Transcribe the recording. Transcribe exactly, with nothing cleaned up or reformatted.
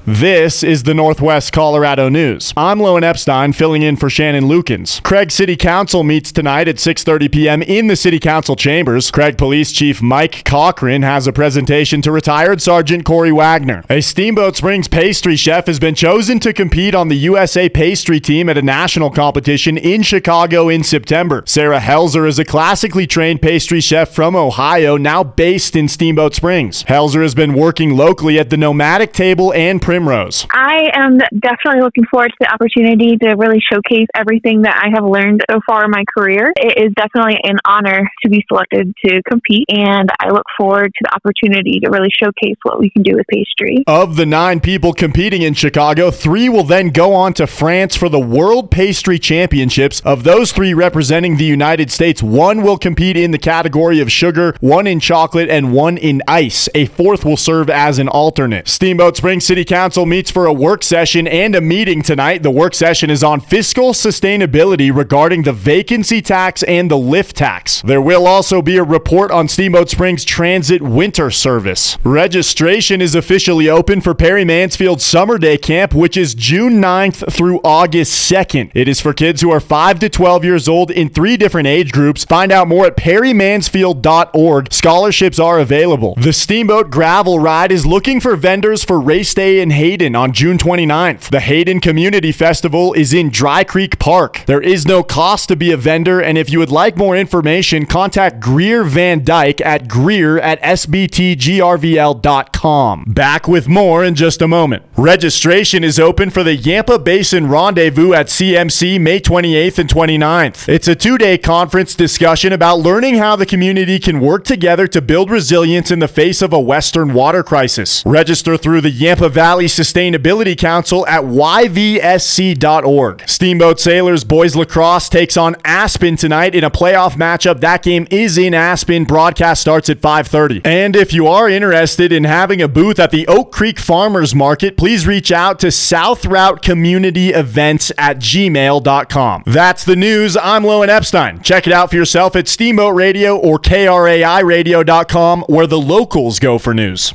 This is the Northwest Colorado News. I'm Lowen Epstein, filling in for Shannon Lukens. Craig City Council meets tonight at six thirty p.m. in the City Council chambers. Craig Police Chief Mike Cochran has a presentation to retired Sergeant Corey Wagner. A Steamboat Springs pastry chef has been chosen to compete on the U S A pastry team at a national competition in Chicago in September. Sarah Helzer is a classically trained pastry chef from Ohio, now based in Steamboat Springs. Helzer has been working locally at the Nomadic Table and Primrose. I am definitely looking forward to the opportunity to really showcase everything that I have learned so far in my career. It is definitely an honor to be selected to compete, and I look forward to the opportunity to really showcase what we can do with pastry. Of the nine people competing in Chicago, three will then go on to France for the World Pastry Championships. Of those three representing the United States, one will compete in the category of sugar, one in chocolate, and one in ice. A fourth will serve as an alternate. Steamboat Springs City Council meets for a work session and a meeting tonight. The work session is on fiscal sustainability regarding the vacancy tax and the lift tax. There will also be a report on Steamboat Springs Transit winter service. Registration is officially open for Perry Mansfield Summer Day Camp, which is June ninth through August second. It is for kids who are five to twelve years old in three different age groups. Find out more at perry mansfield dot org. Scholarships are available. The Steamboat Gravel Ride is looking for vendors for Race Day in Hayden on June twenty-ninth. The Hayden Community Festival is in Dry Creek Park. There is no cost to be a vendor, and if you would like more information, contact Greer Van Dyke at greer at s b t g r v l dot com. Back with more in just a moment. Registration is open for the Yampa Basin Rendezvous at C M C May twenty-eighth and twenty-ninth. It's a two-day conference discussion about learning how the community can work together to build resilience in the face of a Western water crisis. Register through the Yampa Valley Sustainability Council at y v s c dot org. Steamboat Sailors Boys Lacrosse takes on Aspen tonight in a playoff matchup. That game is in Aspen. Broadcast starts at five thirty. And if you are interested in having a booth at the Oak Creek Farmers Market, please reach out to south route community events at gmail dot com. That's the news. I'm Lowen Epstein. Check it out for yourself at Steamboat Radio or K R A I radio dot com, where the locals go for news.